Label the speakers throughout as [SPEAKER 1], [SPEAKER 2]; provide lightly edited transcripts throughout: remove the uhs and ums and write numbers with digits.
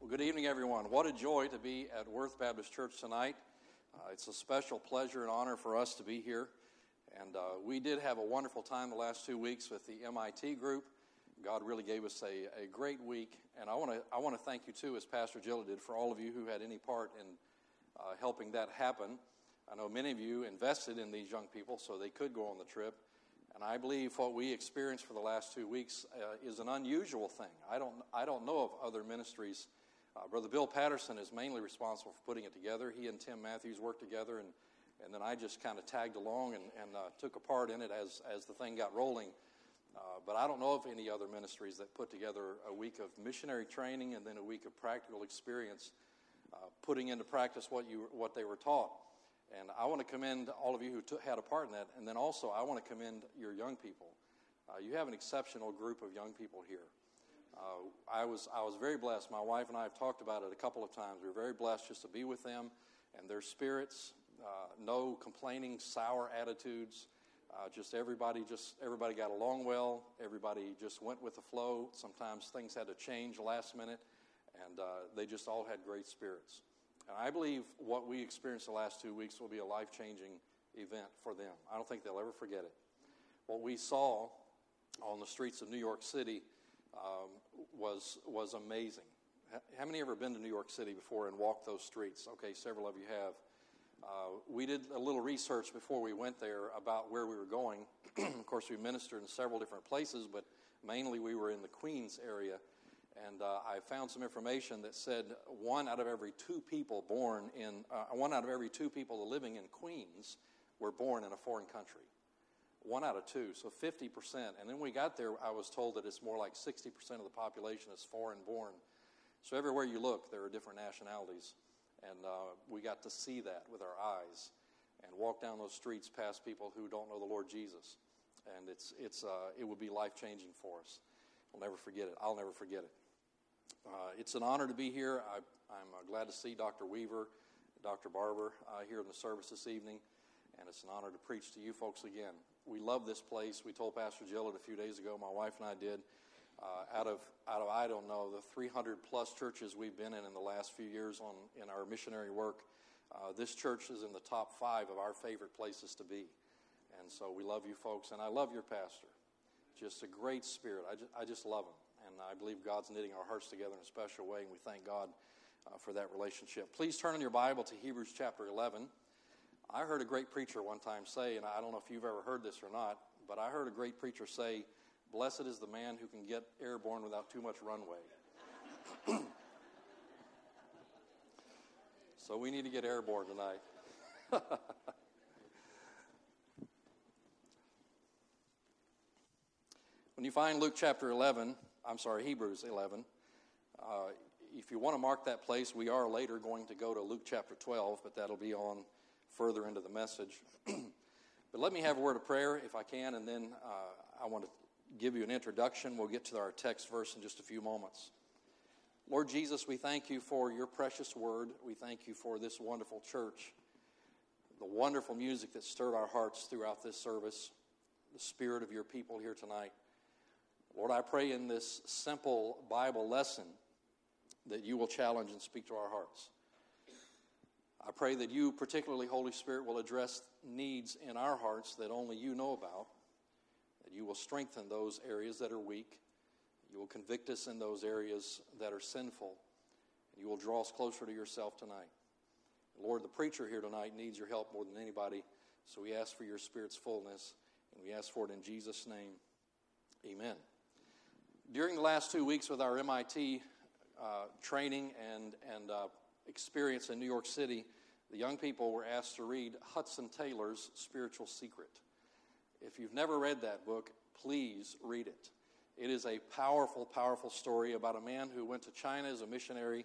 [SPEAKER 1] Well, good evening, everyone. What a joy to be at Worth Baptist Church tonight. It's a special pleasure and honor for us to be here. And we did have a wonderful time the last 2 weeks with the MIT group. God really gave us a great week. And I want to thank you, too, as Pastor Jill did, for all of you who had any part in helping that happen. I know many of you invested in these young people so they could go on the trip. And I believe what we experienced for the last 2 weeks is an unusual thing. I don't know of other ministries. Brother Bill Patterson is mainly responsible for putting it together. He and Tim Matthews worked together, and then I just kind of tagged along and took a part in it as the thing got rolling. But I don't know of any other ministries that put together a week of missionary training and then a week of practical experience, putting into practice what they were taught. And I want to commend all of you who had a part in that. And then also I want to commend your young people. You have an exceptional group of young people here. I was very blessed. My wife and I have talked about it a couple of times. We were very blessed just to be with them and their spirits. No complaining, sour attitudes. Everybody got along well. Everybody just went with the flow. Sometimes things had to change last minute, and they just all had great spirits. And I believe what we experienced the last 2 weeks will be a life-changing event for them. I don't think they'll ever forget it. What we saw on the streets of New York City was amazing. How many have ever been to New York City before and walked those streets? Okay, several of you have. We did a little research before we went there about where we were going. Of course, we ministered in several different places, but mainly we were in the Queens area. And I found some information that said one out of every two people living in Queens were born in a foreign country. 1 out of 2, so 50%. And then we got there, I was told that it's more like 60% of the population is foreign born. So everywhere you look, there are different nationalities. And we got to see that with our eyes and walk down those streets past people who don't know the Lord Jesus. And it would be life-changing for us. We'll never forget it. I'll never forget it. It's an honor to be here. I'm glad to see Dr. Weaver, Dr. Barber here in the service this evening. And it's an honor to preach to you folks again. We love this place. We told Pastor Jill it a few days ago. My wife and I did. Out of I don't know, the 300-plus churches we've been in the last few years in our missionary work, this church is in the top 5 of our favorite places to be. And so we love you folks, and I love your pastor. Just a great spirit. I just love him. And I believe God's knitting our hearts together in a special way, and we thank God for that relationship. Please turn in your Bible to Hebrews chapter 11. I heard a great preacher one time say, and I don't know if you've ever heard this or not, but I heard a great preacher say, "Blessed is the man who can get airborne without too much runway." So we need to get airborne tonight. When you find Hebrews 11, if you want to mark that place, we are later going to go to Luke chapter 12, but that'll be on further into the message. But let me have a word of prayer, if I can, and then I want to give you an introduction. We'll get to our text verse in just a few moments. Lord Jesus, we thank you for your precious word. We thank you for this wonderful church, the wonderful music that stirred our hearts throughout this service, the spirit of your people here tonight. Lord, I pray in this simple Bible lesson that you will challenge and speak to our hearts. I pray that you, particularly Holy Spirit, will address needs in our hearts that only you know about, that you will strengthen those areas that are weak, you will convict us in those areas that are sinful, and you will draw us closer to yourself tonight. Lord, the preacher here tonight needs your help more than anybody, so we ask for your Spirit's fullness, and we ask for it in Jesus' name. Amen. During the last 2 weeks with our MIT training and experience in New York City, the young people were asked to read Hudson Taylor's Spiritual Secret. If you've never read that book, please read it. It is a powerful, powerful story about a man who went to China as a missionary.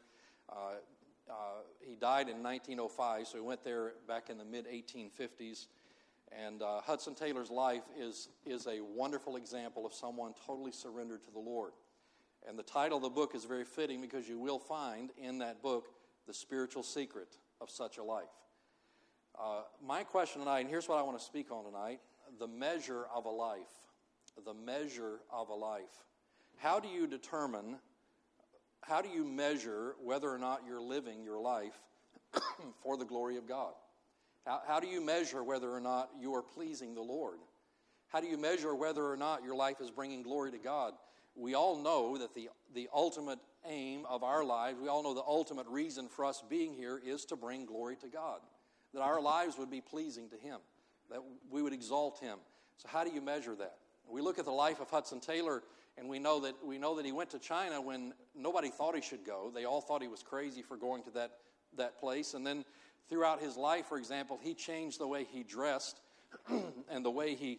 [SPEAKER 1] He died in 1905, so he went there back in the mid-1850s. And Hudson Taylor's life is a wonderful example of someone totally surrendered to the Lord. And the title of the book is very fitting because you will find in that book the spiritual secret of such a life. My question tonight, and here's what I want to speak on tonight, the measure of a life. The measure of a life. How do you determine how do you measure whether or not you're living your life for the glory of God? How do you measure whether or not you are pleasing the Lord? How do you measure whether or not your life is bringing glory to God? We all know that the ultimate aim of our lives, we all know the ultimate reason for us being here is to bring glory to God, that our lives would be pleasing to Him, that we would exalt Him. So how do you measure that? We look at the life of Hudson Taylor, and we know that he went to China when nobody thought he should go. They all thought he was crazy for going to that place. And then throughout his life, for example, he changed the way he dressed and the way he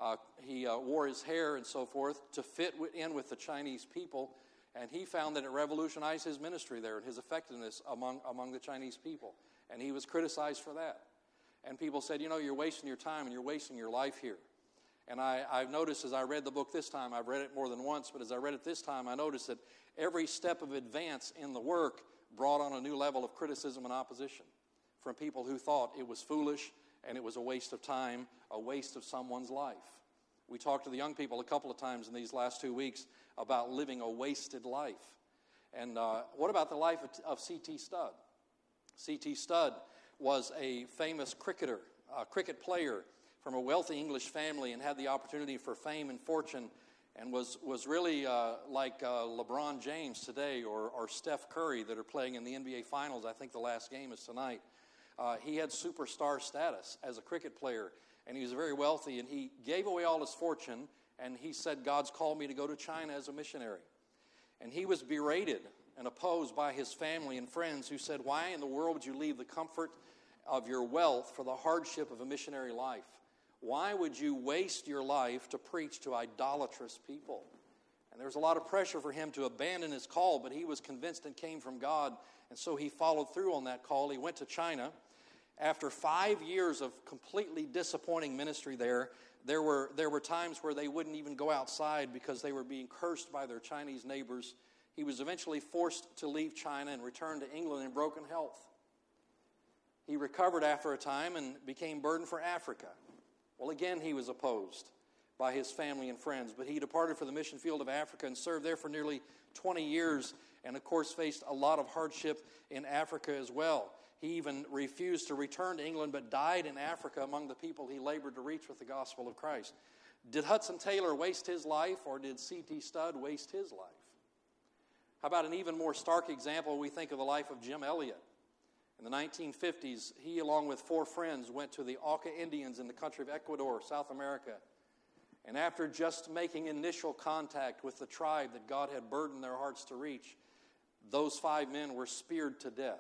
[SPEAKER 1] wore his hair and so forth to fit in with the Chinese people. And he found that it revolutionized his ministry there and his effectiveness among the Chinese people. And he was criticized for that. And people said, you're wasting your time and you're wasting your life here. And I've noticed as I read the book this time, I've read it more than once, but as I read it this time, I noticed that every step of advance in the work brought on a new level of criticism and opposition from people who thought it was foolish and it was a waste of time, a waste of someone's life. We talked to the young people a couple of times in these last 2 weeks about living a wasted life. And what about the life of C.T. Studd? C.T. Studd was a famous cricketer, a cricket player from a wealthy English family and had the opportunity for fame and fortune and was really like LeBron James today or Steph Curry that are playing in the NBA Finals. I think the last game is tonight. He had superstar status as a cricket player, and he was very wealthy, and he gave away all his fortune, and he said, God's called me to go to China as a missionary. And he was berated and opposed by his family and friends who said, why in the world would you leave the comfort of your wealth for the hardship of a missionary life? Why would you waste your life to preach to idolatrous people? And there was a lot of pressure for him to abandon his call, but he was convinced it came from God, and so he followed through on that call. He went to China. After 5 years of completely disappointing ministry there were times where they wouldn't even go outside because they were being cursed by their Chinese neighbors. He was eventually forced to leave China and return to England in broken health. He recovered after a time and became burdened for Africa. Well, again, he was opposed by his family and friends, but he departed for the mission field of Africa and served there for nearly 20 years and, of course, faced a lot of hardship in Africa as well. He even refused to return to England, but died in Africa among the people he labored to reach with the gospel of Christ. Did Hudson Taylor waste his life, or did C.T. Studd waste his life? How about an even more stark example? We think of the life of Jim Elliot. In the 1950s, he, along with 4 friends, went to the Auca Indians in the country of Ecuador, South America. And after just making initial contact with the tribe that God had burdened their hearts to reach, those 5 men were speared to death.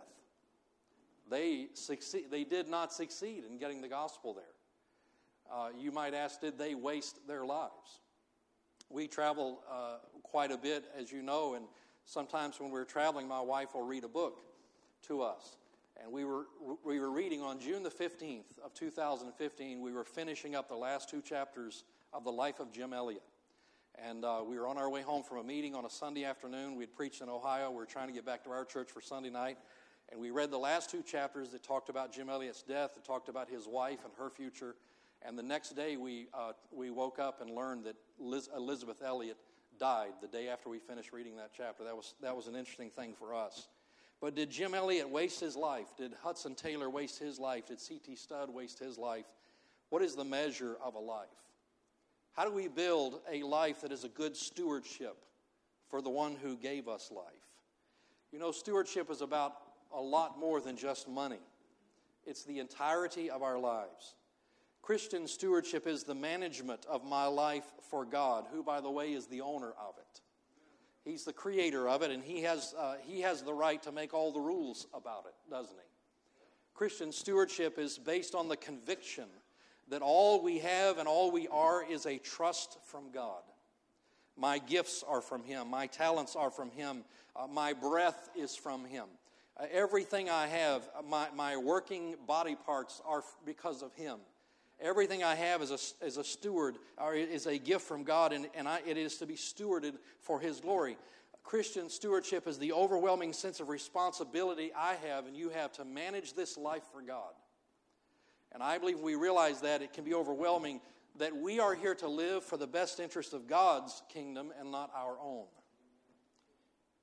[SPEAKER 1] They did not succeed in getting the gospel there. You might ask, did they waste their lives? We travel quite a bit, as you know, and sometimes when we're traveling, my wife will read a book to us. And we were reading on June the 15th of 2015, we were finishing up the last 2 chapters of the life of Jim Elliot. And we were on our way home from a meeting on a Sunday afternoon. We'd preached in Ohio. We were trying to get back to our church for Sunday night. And we read the last 2 chapters that talked about Jim Elliot's death, that talked about his wife and her future. And the next day we woke up and learned that Elizabeth Elliot died the day after we finished reading that chapter. That was an interesting thing for us. But did Jim Elliot waste his life? Did Hudson Taylor waste his life? Did C.T. Studd waste his life? What is the measure of a life? How do we build a life that is a good stewardship for the one who gave us life? You know, stewardship is about a lot more than just money. It's the entirety of our lives. Christian stewardship is the management of my life for God, who, by the way, is the owner of it. He's the creator of it, and he has the right to make all the rules about it, doesn't he? Christian stewardship is based on the conviction that all we have and all we are is a trust from God. My gifts are from Him. My talents are from Him. My breath is from Him. Everything I have, my working body parts are because of Him. Everything I have is a steward, or is a gift from God, and it is to be stewarded for His glory. Christian stewardship is the overwhelming sense of responsibility I have and you have to manage this life for God. And I believe we realize that it can be overwhelming, that we are here to live for the best interest of God's kingdom and not our own.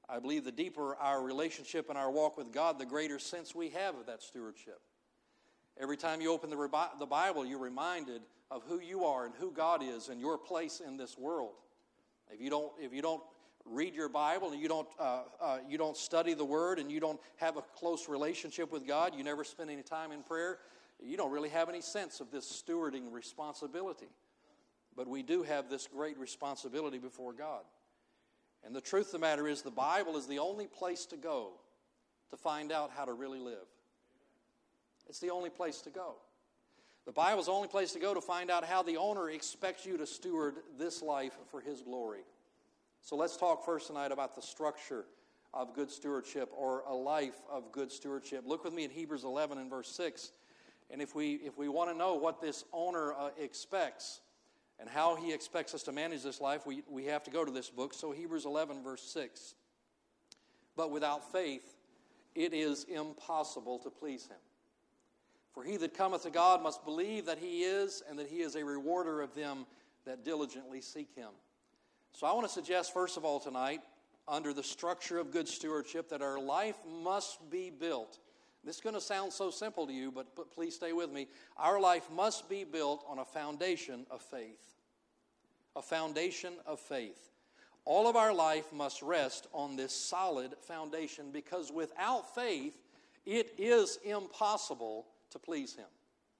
[SPEAKER 1] I believe the deeper our relationship and our walk with God, the greater sense we have of that stewardship. Every time you open the Bible, you're reminded of who you are and who God is and your place in this world. If you don't read your Bible and you don't study the Word and you don't have a close relationship with God, you never spend any time in prayer, you don't really have any sense of this stewarding responsibility. But we do have this great responsibility before God. And the truth of the matter is, the Bible is the only place to go to find out how to really live. It's the only place to go. The Bible is the only place to go to find out how the owner expects you to steward this life for His glory. So let's talk first tonight about the structure of good stewardship, or a life of good stewardship. Look with me at Hebrews 11 and verse 6. And if we want to know what this owner expects and how he expects us to manage this life, we have to go to this book. So Hebrews 11 verse 6. But without faith it is impossible to please Him. For he that cometh to God must believe that He is, and that He is a rewarder of them that diligently seek Him. So I want to suggest, first of all tonight, under the structure of good stewardship, that our life must be built. This is going to sound so simple to you, but please stay with me. Our life must be built on a foundation of faith. A foundation of faith. All of our life must rest on this solid foundation, because without faith, it is impossible to please Him.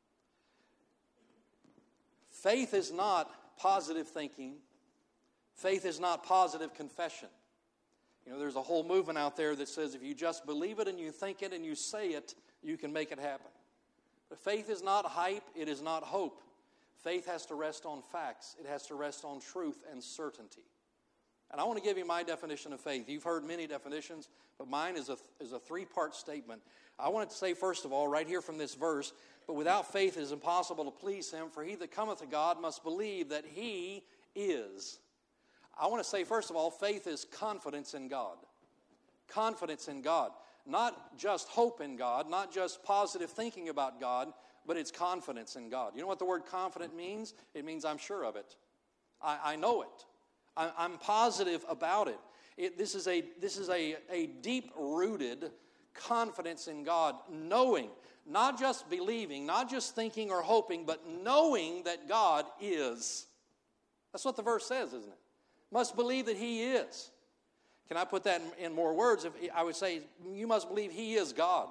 [SPEAKER 1] Faith is not positive thinking. Faith is not positive confession. You know, there's a whole movement out there that says if you just believe it and you think it and you say it, you can make it happen. But faith is not hype. It is not hope. Faith has to rest on facts. It has to rest on truth and certainty. And I want to give you my definition of faith. You've heard many definitions, but mine is a three-part statement. I want to say, first of all, right here from this verse, but without faith it is impossible to please Him, for he that cometh to God must believe that He is. I want to say, first of all, faith is confidence in God. Confidence in God. Not just hope in God, not just positive thinking about God, but it's confidence in God. You know what the word confident means? It means I'm sure of it. I know it. I'm positive about it. This is a deep-rooted confidence in God, knowing, not just believing, not just thinking or hoping, but knowing that God is. That's what the verse says, isn't it? Must believe that He is. Can I put that in more words? I would say you must believe He is God.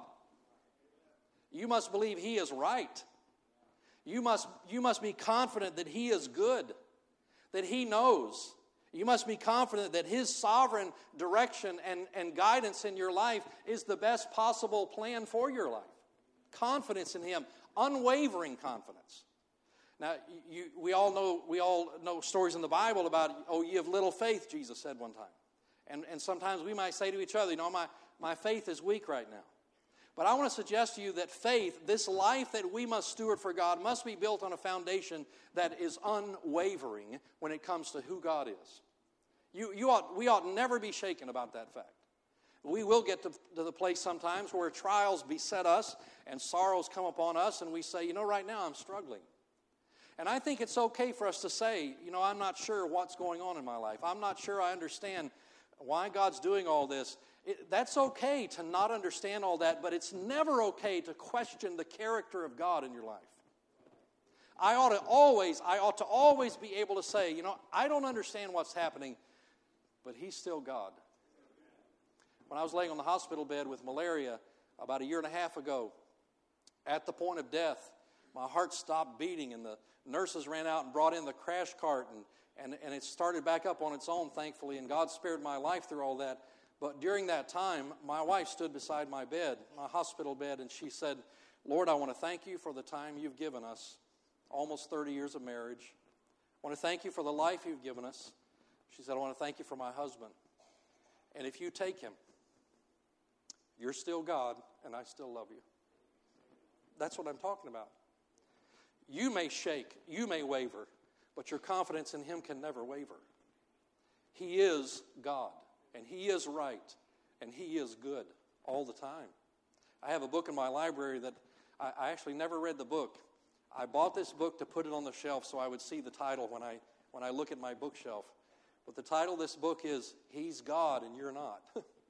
[SPEAKER 1] You must believe He is right. You must be confident that He is good, that He knows. You must be confident that His sovereign direction and guidance in your life is the best possible plan for your life. Confidence in Him, unwavering confidence. Now, we all know stories in the Bible about, oh, ye have little faith, Jesus said one time. And sometimes we might say to each other, you know, my faith is weak right now. But I want to suggest to you that faith, this life that we must steward for God, must be built on a foundation that is unwavering when it comes to who God is. We ought never be shaken about that fact. We will get to the place sometimes where trials beset us and sorrows come upon us, and we say, you know, right now I'm struggling. And I think it's okay for us to say, you know, I'm not sure what's going on in my life. I'm not sure I understand why God's doing all this. That's okay to not understand all that, but it's never okay to question the character of God in your life. I ought to always be able to say, you know, I don't understand what's happening, but He's still God. When I was laying on the hospital bed with malaria about 1.5 years ago, at the point of death, my heart stopped beating, and the nurses ran out and brought in the crash cart, and it started back up on its own, thankfully, and God spared my life through all that. But during that time, my wife stood beside my bed, my hospital bed, and she said, Lord, I want to thank You for the time You've given us, almost 30 years of marriage. I want to thank You for the life You've given us. She said, I want to thank You for my husband. And if You take him, You're still God, and I still love You. That's what I'm talking about. You may shake, you may waver, but your confidence in Him can never waver. He is God, and He is right, and He is good all the time. I have a book in my library that I actually never read the book. I bought this book to put it on the shelf so I would see the title when I look at my bookshelf. But the title of this book is, He's God and You're Not.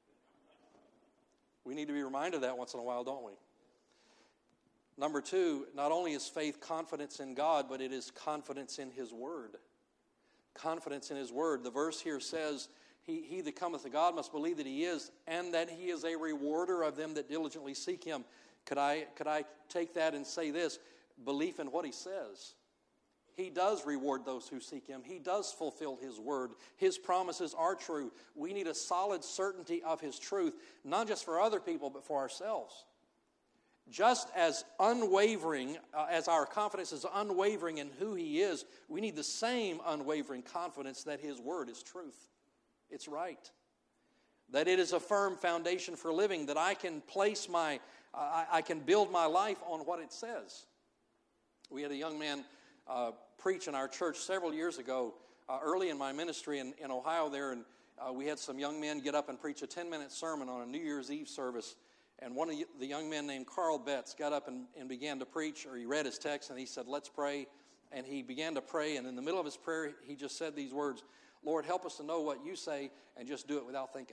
[SPEAKER 1] We need to be reminded of that once in a while, don't we? Number two, not only is faith confidence in God, but it is confidence in His Word. Confidence in His Word. The verse here says, He that cometh to God must believe that He is, and that He is a rewarder of them that diligently seek Him. Could I take that and say this? Belief in what He says. He does reward those who seek Him. He does fulfill His Word. His promises are true. We need a solid certainty of His truth, not just for other people, but for ourselves. Just as unwavering, as our confidence is unwavering in who He is, we need the same unwavering confidence that His Word is truth. It's right. That it is a firm foundation for living, that I can I can build my life on what it says. We had a young man preach in our church several years ago, early in my ministry in Ohio there, and we had some young men get up and preach a 10-minute sermon on a New Year's Eve service. And one of the young men named Carl Betts got up and began to preach, or he read his text, and he said, let's pray. And he began to pray, and in the middle of his prayer, he just said these words, Lord, help us to know what you say, and just do it without thinking.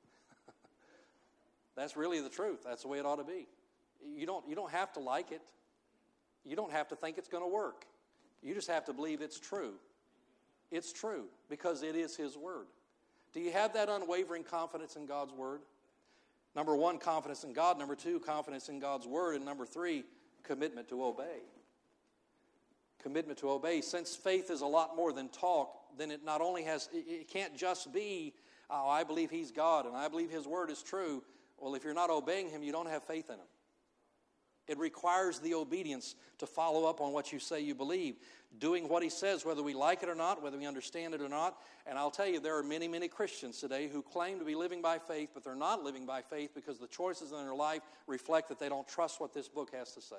[SPEAKER 1] That's really the truth. That's the way it ought to be. You don't have to like it. You don't have to think it's going to work. You just have to believe it's true. It's true, because it is His Word. Do you have that unwavering confidence in God's Word? Number one, confidence in God. Number two, confidence in God's Word. And number three, commitment to obey. Commitment to obey. Since faith is a lot more than talk, then it not only it can't just be, oh, I believe He's God and I believe His Word is true. Well, if you're not obeying Him, you don't have faith in Him. It requires the obedience to follow up on what you say you believe. Doing what He says, whether we like it or not, whether we understand it or not. And I'll tell you, there are many, many Christians today who claim to be living by faith, but they're not living by faith because the choices in their life reflect that they don't trust what this book has to say.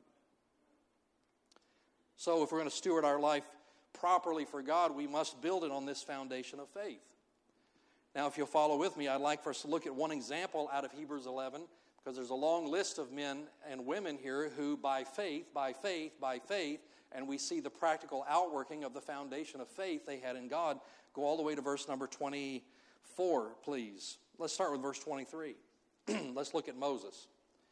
[SPEAKER 1] So if we're going to steward our life properly for God, we must build it on this foundation of faith. Now, if you'll follow with me, I'd like for us to look at one example out of Hebrews 11, because there's a long list of men and women here who by faith, and we see the practical outworking of the foundation of faith they had in God. Go all the way to verse number 24, please. Let's start with verse 23. Let's look at Moses.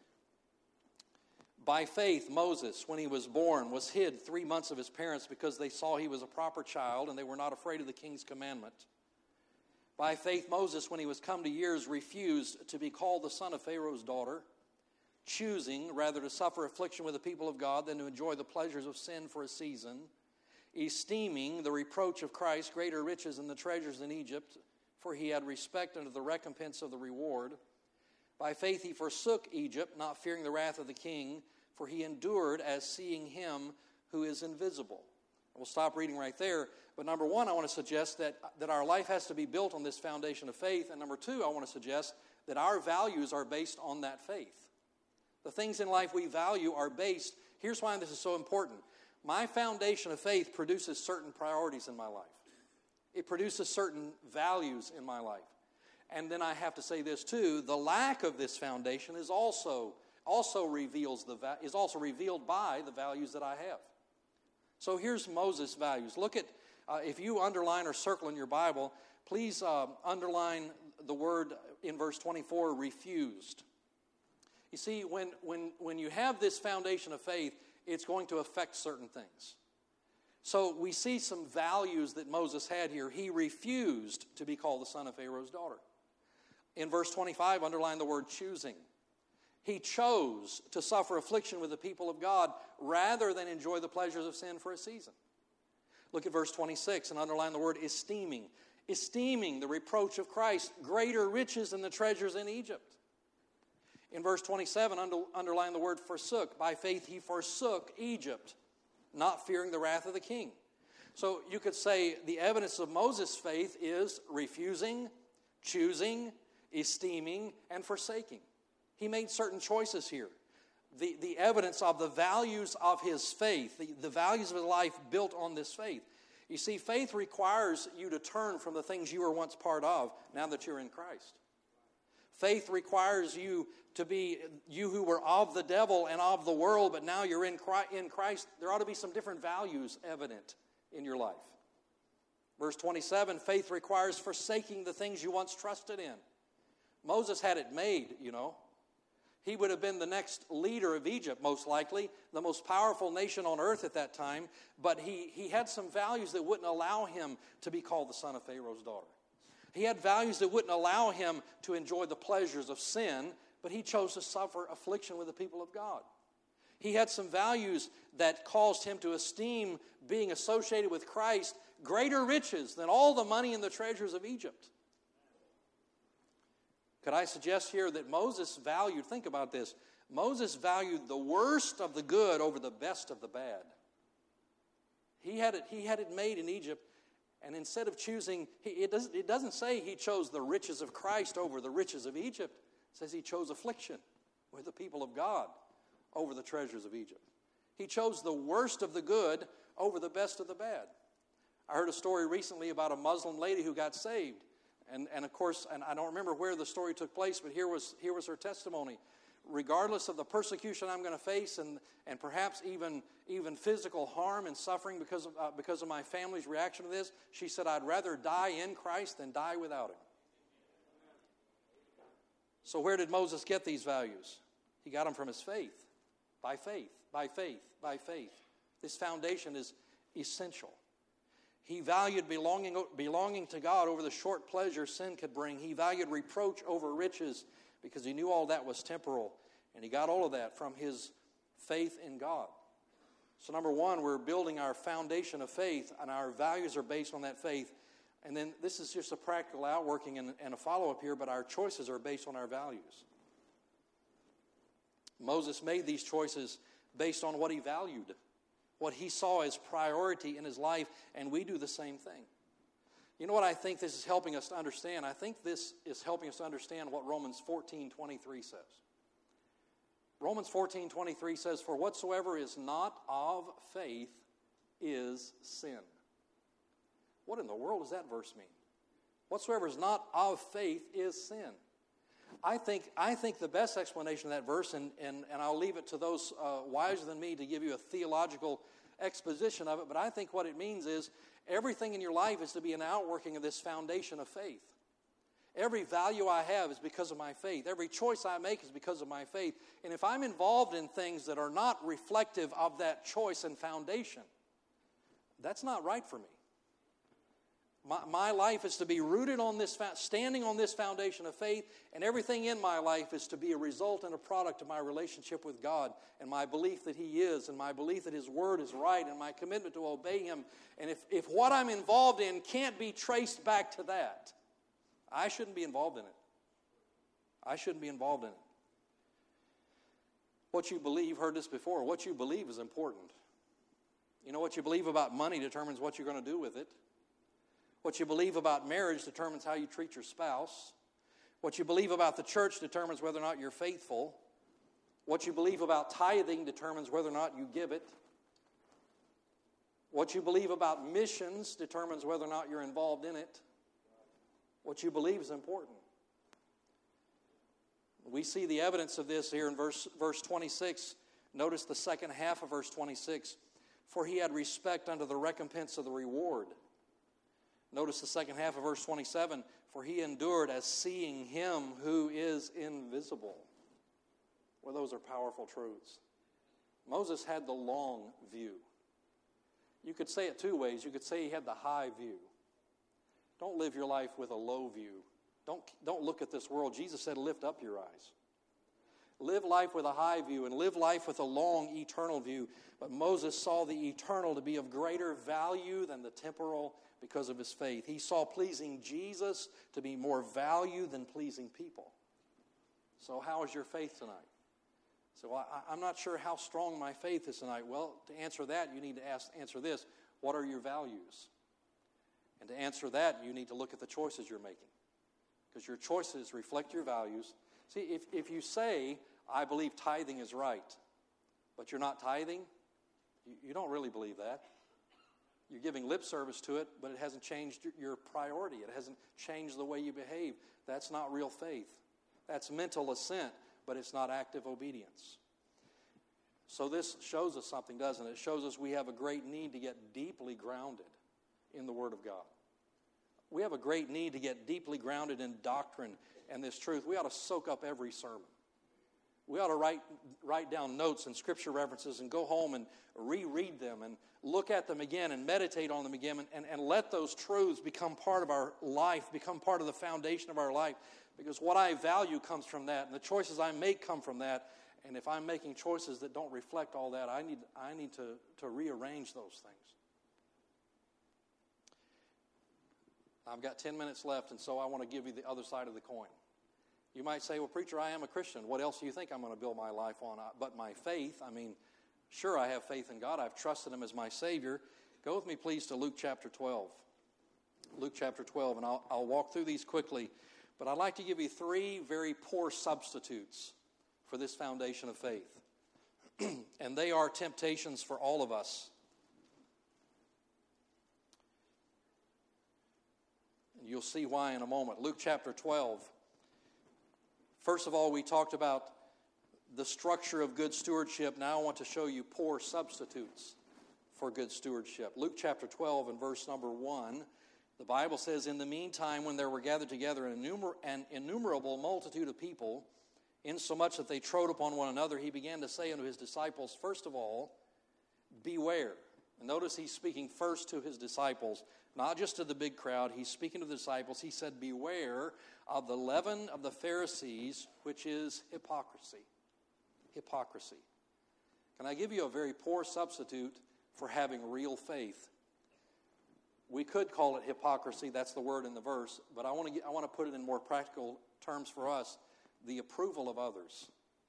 [SPEAKER 1] By faith, Moses, when he was born, was hid 3 months of his parents because they saw he was a proper child and they were not afraid of the king's commandment. By faith, Moses, when he was come to years, refused to be called the son of Pharaoh's daughter, choosing rather to suffer affliction with the people of God than to enjoy the pleasures of sin for a season, esteeming the reproach of Christ greater riches than the treasures in Egypt, for he had respect unto the recompense of the reward. By faith he forsook Egypt, not fearing the wrath of the king, for he endured as seeing Him who is invisible. We'll stop reading right there. But number one, I want to suggest that our life has to be built on this foundation of faith. And number two, I want to suggest that our values are based on that faith. The things in life we value are based. Here's why this is so important. My foundation of faith produces certain priorities in my life. It produces certain values in my life. And then I have to say this too, the lack of this foundation is also revealed by the values that I have. So here's Moses' values. Look at, if you underline or circle in your Bible, please underline the word in verse 24, refused. You see, when you have this foundation of faith, it's going to affect certain things. So we see some values that Moses had here. He refused to be called the son of Pharaoh's daughter. In verse 25, underline the word choosing. He chose to suffer affliction with the people of God rather than enjoy the pleasures of sin for a season. Look at verse 26 and underline the word esteeming. Esteeming the reproach of Christ greater riches than the treasures in Egypt. In verse 27, underline the word forsook. By faith he forsook Egypt, not fearing the wrath of the king. So you could say the evidence of Moses' faith is refusing, choosing, esteeming, and forsaking. He made certain choices here. The evidence of the values of his faith, the values of his life built on this faith. You see, faith requires you to turn from the things you were once part of now that you're in Christ. Faith requires you to be, you who were of the devil and of the world, but now you're in Christ. There ought to be some different values evident in your life. Verse 27, faith requires forsaking the things you once trusted in. Moses had it made, you know. He would have been the next leader of Egypt, most likely, the most powerful nation on earth at that time, but he had some values that wouldn't allow him to be called the son of Pharaoh's daughter. He had values that wouldn't allow him to enjoy the pleasures of sin, but he chose to suffer affliction with the people of God. He had some values that caused him to esteem being associated with Christ greater riches than all the money and the treasures of Egypt. Could I suggest here that Moses valued, think about this, Moses valued the worst of the good over the best of the bad. He had it made in Egypt, and instead of choosing, it doesn't say he chose the riches of Christ over the riches of Egypt. It says he chose affliction with the people of God over the treasures of Egypt. He chose the worst of the good over the best of the bad. I heard a story recently about a Muslim lady who got saved. And of course, and I don't remember where the story took place, but here was her testimony. Regardless of the persecution I'm going to face and perhaps even physical harm and suffering because of my family's reaction to this, she said, I'd rather die in Christ than die without Him. So where did Moses get these values? He got them from his faith. By faith, by faith, by faith. This foundation is essential. He valued belonging to God over the short pleasure sin could bring. He valued reproach over riches because he knew all that was temporal. And he got all of that from his faith in God. So number one, we're building our foundation of faith, and our values are based on that faith. And then this is just a practical outworking and a follow-up here, but our choices are based on our values. Moses made these choices based on what he valued, what he saw as priority in his life, and we do the same thing. You know what I think this is helping us to understand? I think this is helping us to understand what Romans 14:23 says. Romans 14:23 says, for whatsoever is not of faith is sin. What in the world does that verse mean? Whatsoever is not of faith is sin. I think the best explanation of that verse, and I'll leave it to those wiser than me to give you a theological exposition of it, but I think what it means is everything in your life is to be an outworking of this foundation of faith. Every value I have is because of my faith. Every choice I make is because of my faith. And if I'm involved in things that are not reflective of that choice and foundation, that's not right for me. My life is to be rooted on this, standing on this foundation of faith, and everything in my life is to be a result and a product of my relationship with God and my belief that He is, and my belief that His Word is right, and my commitment to obey Him. And if what I'm involved in can't be traced back to that, I shouldn't be involved in it. I shouldn't be involved in it. What you believe, you've heard this before, what you believe is important. You know, what you believe about money determines what you're going to do with it. What you believe about marriage determines how you treat your spouse. What you believe about the church determines whether or not you're faithful. What you believe about tithing determines whether or not you give it. What you believe about missions determines whether or not you're involved in it. What you believe is important. We see the evidence of this here in verse 26. Notice the second half of verse 26. For he had respect unto the recompense of the reward. Notice the second half of verse 27, for he endured as seeing him who is invisible. Well, those are powerful truths. Moses had the long view. You could say it two ways. You could say he had the high view. Don't live your life with a low view. Don't look at this world. Jesus said, lift up your eyes. Live life with a high view and live life with a long, eternal view. But Moses saw the eternal to be of greater value than the temporal because of his faith. He saw pleasing Jesus to be more value than pleasing people. So how is your faith tonight? So I'm not sure how strong my faith is tonight. Well, to answer that, you need to answer this. What are your values? And to answer that, you need to look at the choices you're making. Because your choices reflect your values. See, if you say, I believe tithing is right, but you're not tithing, you don't really believe that. You're giving lip service to it, but it hasn't changed your priority. It hasn't changed the way you behave. That's not real faith. That's mental assent, but it's not active obedience. So this shows us something, doesn't it? It shows us we have a great need to get deeply grounded in the Word of God. We have a great need to get deeply grounded in doctrine and this truth. We ought to soak up every sermon. We ought to write down notes and scripture references and go home and reread them and look at them again and meditate on them again and let those truths become part of our life, become part of the foundation of our life. Because what I value comes from that, and the choices I make come from that. And if I'm making choices that don't reflect all that, I need to rearrange those things. I've got 10 minutes left, and so I want to give you the other side of the coin. You might say, well, preacher, I am a Christian. What else do you think I'm going to build my life on? But my faith, sure, I have faith in God. I've trusted Him as my Savior. Go with me, please, to Luke chapter 12. Luke chapter 12, and I'll walk through these quickly. But I'd like to give you 3 very poor substitutes for this foundation of faith. And they are temptations for all of us. And you'll see why in a moment. Luke chapter 12. First of all, we talked about the structure of good stewardship. Now I want to show you poor substitutes for good stewardship. Luke chapter 12 and verse number 1, the Bible says, "In the meantime, when there were gathered together an innumerable multitude of people, insomuch that they trode upon one another, he began to say unto his disciples, first of all, beware." And notice he's speaking first to his disciples, not just to the big crowd. He's speaking to the disciples. He said, beware of the leaven of the Pharisees, which is hypocrisy. Hypocrisy. Can I give you a very poor substitute for having real faith? We could call it hypocrisy. That's the word in the verse. But I want to put it in more practical terms for us. The approval of others.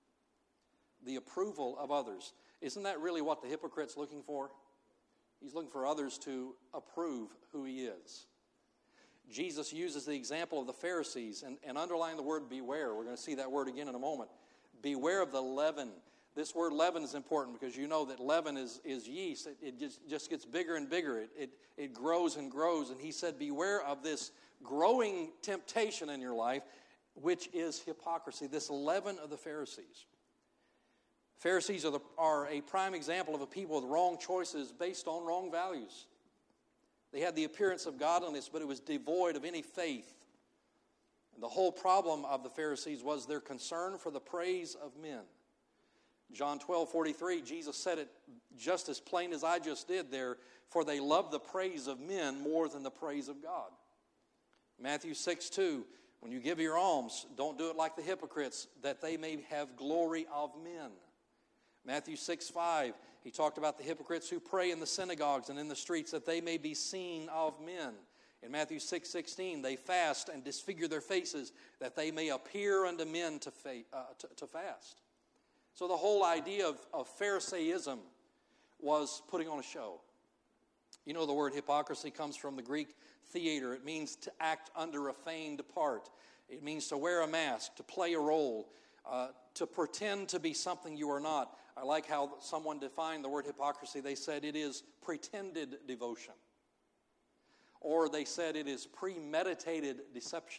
[SPEAKER 1] The approval of others. Isn't that really what the hypocrite's looking for? He's looking for others to approve who he is. Jesus uses the example of the Pharisees and underline the word beware. We're going to see that word again in a moment. Beware of the leaven. This word leaven is important because you know that leaven is yeast. It just gets bigger and bigger. It grows and grows. And he said, beware of this growing temptation in your life, which is hypocrisy, this leaven of the Pharisees. Pharisees are a prime example of a people with wrong choices based on wrong values. They had the appearance of godliness, but it was devoid of any faith. And the whole problem of the Pharisees was their concern for the praise of men. John 12:43, Jesus said it just as plain as I just did there, for they love the praise of men more than the praise of God. Matthew 6:2, when you give your alms, don't do it like the hypocrites, that they may have glory of men. Matthew 6:5, he talked about the hypocrites who pray in the synagogues and in the streets that they may be seen of men. In Matthew 6:16, they fast and disfigure their faces that they may appear unto men to fast. So the whole idea of Pharisaism was putting on a show. You know, the word hypocrisy comes from the Greek theater. It means to act under a feigned part. It means to wear a mask, to play a role, to pretend to be something you are not. I like how someone defined the word hypocrisy. They said it is pretended devotion. Or they said it is premeditated deception.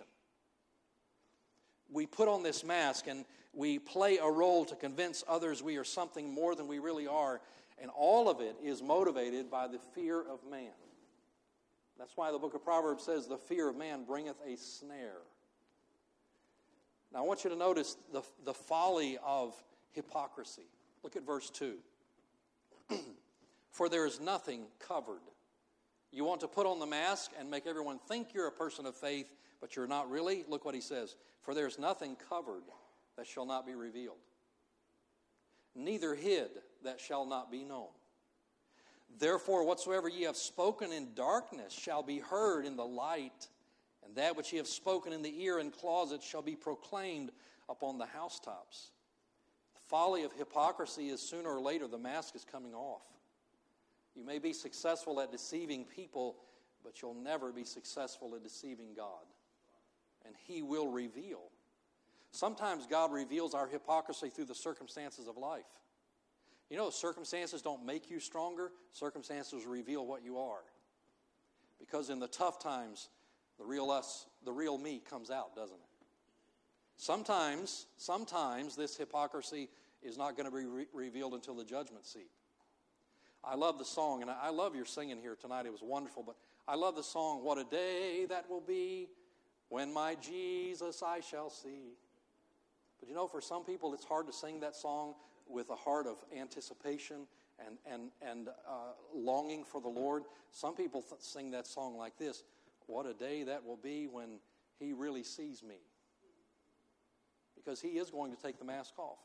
[SPEAKER 1] We put on this mask and we play a role to convince others we are something more than we really are. And all of it is motivated by the fear of man. That's why the book of Proverbs says the fear of man bringeth a snare. Now I want you to notice the folly of hypocrisy. Look at verse 2. For there is nothing covered. You want to put on the mask and make everyone think you're a person of faith, but you're not really? Look what he says. For there is nothing covered that shall not be revealed, neither hid that shall not be known. Therefore, whatsoever ye have spoken in darkness shall be heard in the light, and that which ye have spoken in the ear and closet shall be proclaimed upon the housetops. The folly of hypocrisy is sooner or later the mask is coming off. You may be successful at deceiving people, but you'll never be successful at deceiving God. And He will reveal. Sometimes God reveals our hypocrisy through the circumstances of life. You know, circumstances don't make you stronger. Circumstances reveal what you are. Because in the tough times, the real us, the real me comes out, doesn't it? Sometimes this hypocrisy is not going to be revealed until the judgment seat. I love the song, and I love your singing here tonight. It was wonderful, but I love the song, "What a day that will be when my Jesus I shall see." But you know, for some people, it's hard to sing that song with a heart of anticipation and longing for the Lord. Some people sing that song like this, "What a day that will be when He really sees me." Because He is going to take the mask off.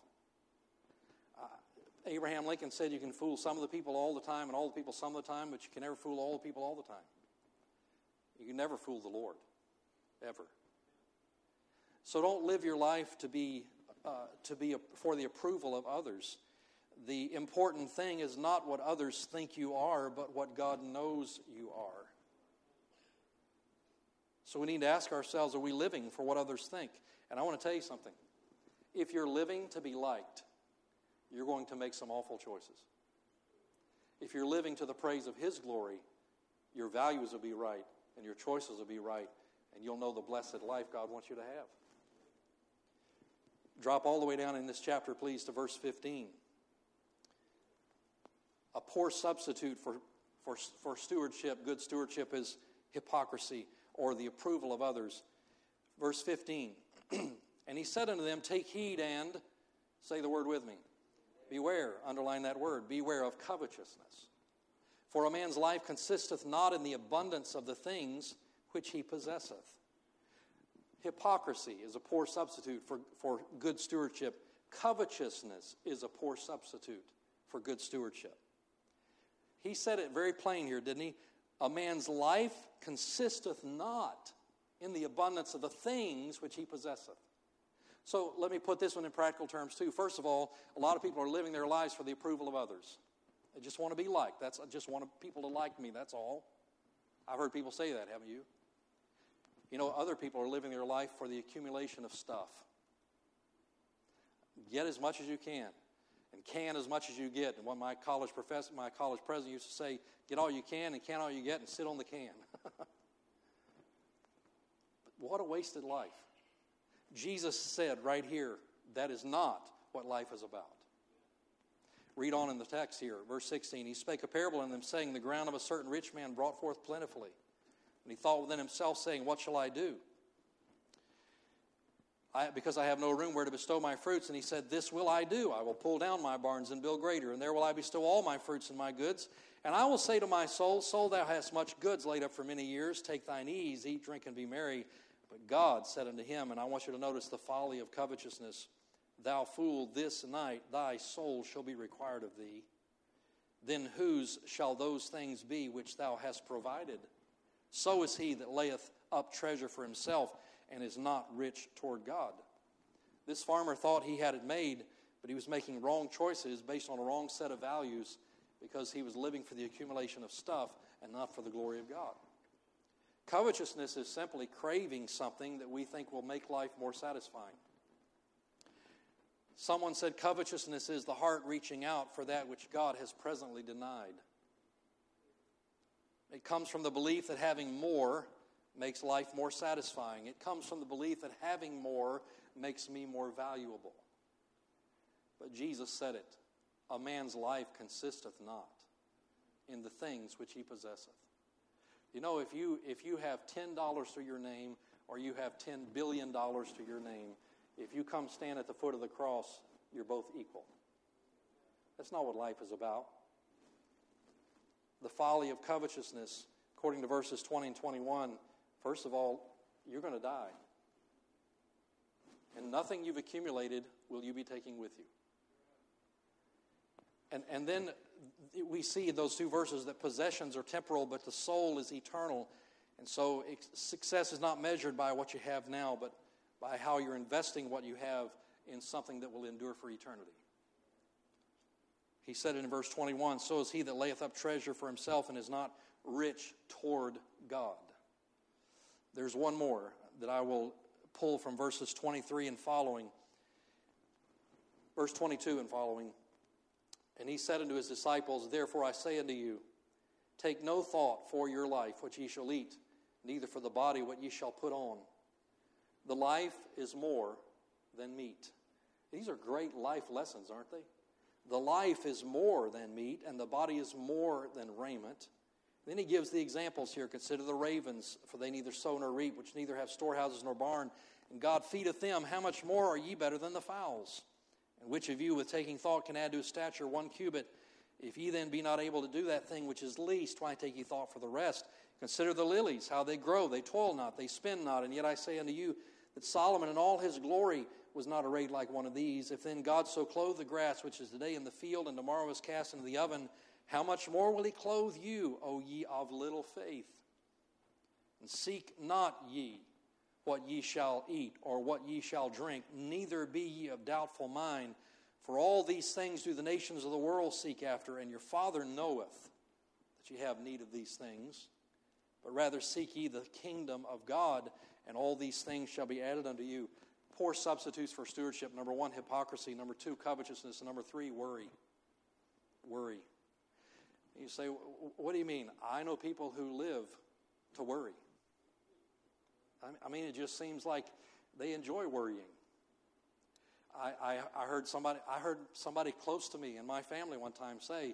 [SPEAKER 1] Abraham Lincoln said you can fool some of the people all the time and all the people some of the time, but you can never fool all the people all the time. You can never fool the Lord, ever. So don't live your life to be for the approval of others. The important thing is not what others think you are, but what God knows you are. So we need to ask ourselves, are we living for what others think? And I want to tell you something. If you're living to be liked, you're going to make some awful choices. If you're living to the praise of His glory, your values will be right, and your choices will be right, and you'll know the blessed life God wants you to have. Drop all the way down in this chapter, please, to verse 15. A poor substitute for stewardship, good stewardship, is hypocrisy or the approval of others. Verse 15. And He said unto them, take heed and, say the word with me, beware, underline that word, beware of covetousness. For a man's life consisteth not in the abundance of the things which he possesseth. Hypocrisy is a poor substitute for good stewardship. Covetousness is a poor substitute for good stewardship. He said it very plain here, didn't he? A man's life consisteth not in the abundance of the things which he possesseth. So let me put this one in practical terms too. First of all, a lot of people are living their lives for the approval of others. They just want to be liked. I just want people to like me, that's all. I've heard people say that, haven't you? You know, other people are living their life for the accumulation of stuff. Get as much as you can, and can as much as you get. And what my college president used to say, get all you can and can all you get and sit on the can. But what a wasted life. Jesus said right here, that is not what life is about. Read on in the text here, verse 16. He spake a parable unto them, saying, the ground of a certain rich man brought forth plentifully. And he thought within himself, saying, what shall I do? Because I have no room where to bestow my fruits. And he said, this will I do. I will pull down my barns and build greater, and there will I bestow all my fruits and my goods. And I will say to my soul, soul, thou hast much goods laid up for many years. Take thine ease, eat, drink, and be merry. But God said unto him, and I want you to notice the folly of covetousness, thou fool, this night thy soul shall be required of thee. Then whose shall those things be which thou hast provided? So is he that layeth up treasure for himself and is not rich toward God. This farmer thought he had it made, but he was making wrong choices based on a wrong set of values because he was living for the accumulation of stuff and not for the glory of God. Covetousness is simply craving something that we think will make life more satisfying. Someone said covetousness is the heart reaching out for that which God has presently denied. It comes from the belief that having more makes life more satisfying. It comes from the belief that having more makes me more valuable. But Jesus said it, a man's life consisteth not in the things which he possesseth. You know, if you have $10 to your name or you have $10 billion to your name, if you come stand at the foot of the cross, you're both equal. That's not what life is about. The folly of covetousness, according to verses 20 and 21, first of all, you're going to die. And nothing you've accumulated will you be taking with you. And then we see in those two verses that possessions are temporal, but the soul is eternal. And so success is not measured by what you have now, but by how you're investing what you have in something that will endure for eternity. He said it in verse 21, so is he that layeth up treasure for himself and is not rich toward God. There's one more that I will pull from verses 23 and following. Verse 22 and following. And he said unto his disciples, therefore I say unto you, take no thought for your life, what ye shall eat, neither for the body what ye shall put on. The life is more than meat. These are great life lessons, aren't they? The life is more than meat, and the body is more than raiment. Then he gives the examples here. Consider the ravens, for they neither sow nor reap, which neither have storehouses nor barn, and God feedeth them. How much more are ye better than the fowls? And which of you, with taking thought, can add to his stature 1 cubit? If ye then be not able to do that thing which is least, why take ye thought for the rest? Consider the lilies, how they grow. They toil not, they spin not. And yet I say unto you, that Solomon in all his glory was not arrayed like one of these. If then God so clothe the grass, which is today in the field, and tomorrow is cast into the oven, how much more will he clothe you, O ye of little faith? And seek not ye what ye shall eat, or what ye shall drink, neither be ye of doubtful mind. For all these things do the nations of the world seek after, and your Father knoweth that ye have need of these things. But rather seek ye the kingdom of God, and all these things shall be added unto you. Poor substitutes for stewardship. Number 1, hypocrisy. Number 2, covetousness. And number 3, worry. Worry. You say, what do you mean? I know people who live to worry. I mean, it just seems like they enjoy worrying. I heard somebody close to me in my family one time say,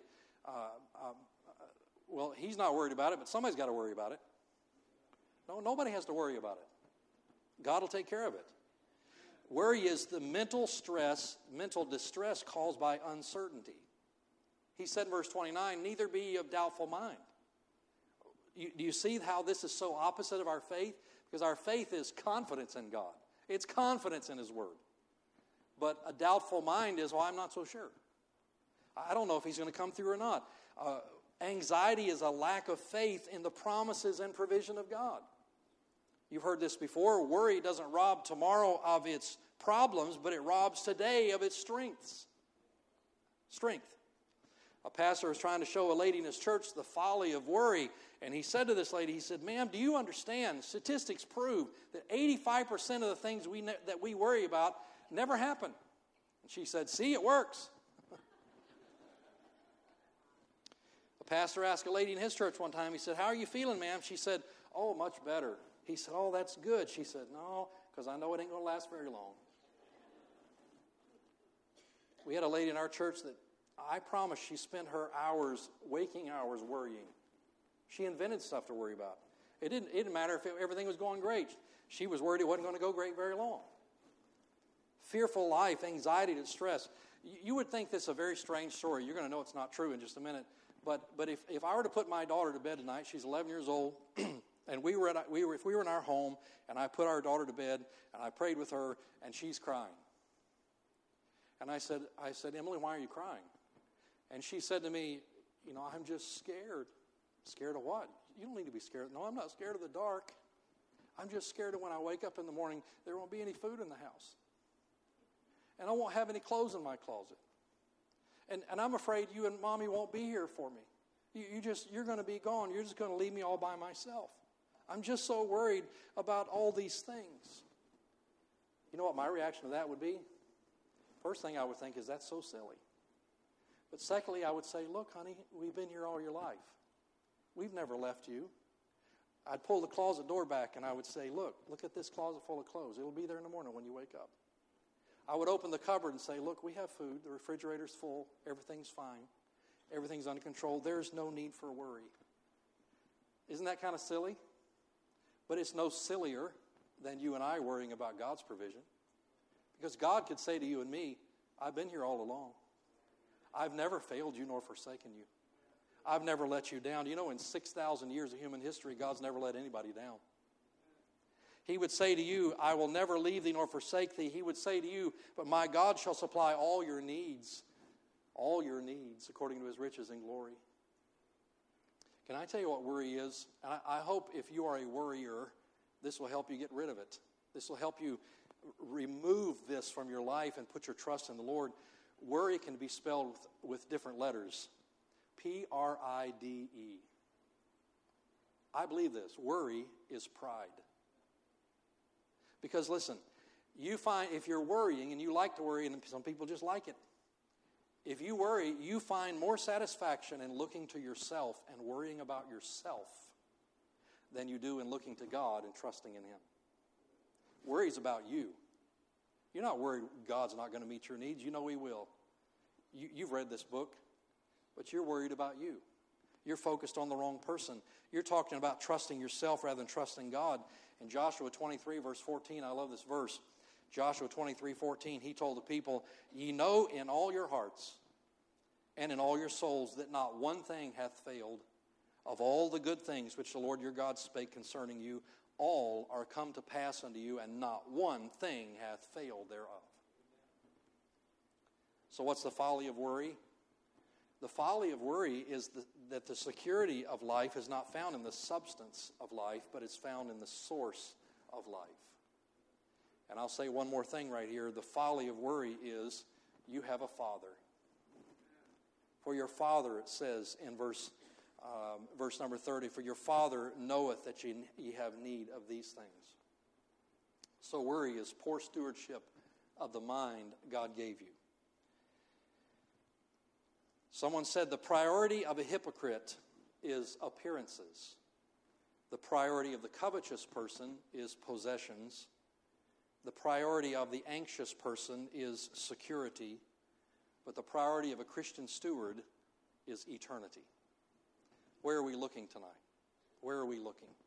[SPEAKER 1] well, he's not worried about it, but somebody's got to worry about it. No, nobody has to worry about it. God will take care of it. Worry is the mental distress caused by uncertainty. He said in verse 29, neither be ye of doubtful mind. Do you see how this is so opposite of our faith? Because our faith is confidence in God. It's confidence in His Word. But a doubtful mind is, well, I'm not so sure. I don't know if He's going to come through or not. Anxiety is a lack of faith in the promises and provision of God. You've heard this before. Worry doesn't rob tomorrow of its problems, but it robs today of its strengths. Strength. A pastor was trying to show a lady in his church the folly of worry, and he said to this lady, he said, ma'am, do you understand? Statistics prove that 85% of the things that we worry about never happen. And she said, see, it works. A pastor asked a lady in his church one time, he said, how are you feeling, ma'am? She said, oh, much better. He said, oh, that's good. She said, no, because I know it ain't going to last very long. We had a lady in our church that I promise she spent her waking hours worrying. She invented stuff to worry about. It didn't matter if everything was going great. She was worried it wasn't going to go great very long. Fearful life, anxiety, distress. You would think this is a very strange story. You're going to know it's not true in just a minute. But if I were to put my daughter to bed tonight, she's 11 years old, and if we were in our home, and I put our daughter to bed, and I prayed with her, and she's crying. And I said, Emily, why are you crying? And she said to me, I'm just scared. Scared of what? You don't need to be scared. No, I'm not scared of the dark. I'm just scared of when I wake up in the morning, there won't be any food in the house. And I won't have any clothes in my closet. And I'm afraid you and Mommy won't be here for me. You're going to be gone. You're just going to leave me all by myself. I'm just so worried about all these things. You know what my reaction to that would be? First thing I would think is, that's so silly. But secondly, I would say, look, honey, we've been here all your life. We've never left you. I'd pull the closet door back and I would say, look at this closet full of clothes. It'll be there in the morning when you wake up. I would open the cupboard and say, look, we have food. The refrigerator's full. Everything's fine. Everything's under control. There's no need for worry. Isn't that kind of silly? But it's no sillier than you and I worrying about God's provision. Because God could say to you and me, I've been here all along. I've never failed you nor forsaken you. I've never let you down. In 6,000 years of human history, God's never let anybody down. He would say to you, I will never leave thee nor forsake thee. He would say to you, but my God shall supply all your needs, according to His riches and glory. Can I tell you what worry is? And I hope if you are a worrier, this will help you get rid of it. This will help you remove this from your life and put your trust in the Lord. Worry can be spelled with different letters. P-R-I-D-E. I believe this. Worry is pride. Because listen, you find if you're worrying, and you like to worry, and some people just like it. If you worry, you find more satisfaction in looking to yourself and worrying about yourself than you do in looking to God and trusting in Him. Worry is about you. You're not worried God's not going to meet your needs. You know He will. You've read this book, but you're worried about you. You're focused on the wrong person. You're talking about trusting yourself rather than trusting God. In Joshua 23, verse 14, I love this verse. Joshua 23:14, he told the people, "Ye know in all your hearts and in all your souls that not one thing hath failed. Of all the good things which the Lord your God spake concerning you, all are come to pass unto you, and not one thing hath failed thereof." So what's the folly of worry? The folly of worry is that the security of life is not found in the substance of life, but it's found in the source of life. And I'll say one more thing right here. The folly of worry is you have a father. For your father, it says in verse number 30, "For your father knoweth that ye have need of these things." So worry is poor stewardship of the mind God gave you. Someone said the priority of a hypocrite is appearances. The priority of the covetous person is possessions. The priority of the anxious person is security. But the priority of a Christian steward is eternity. Where are we looking tonight? Where are we looking?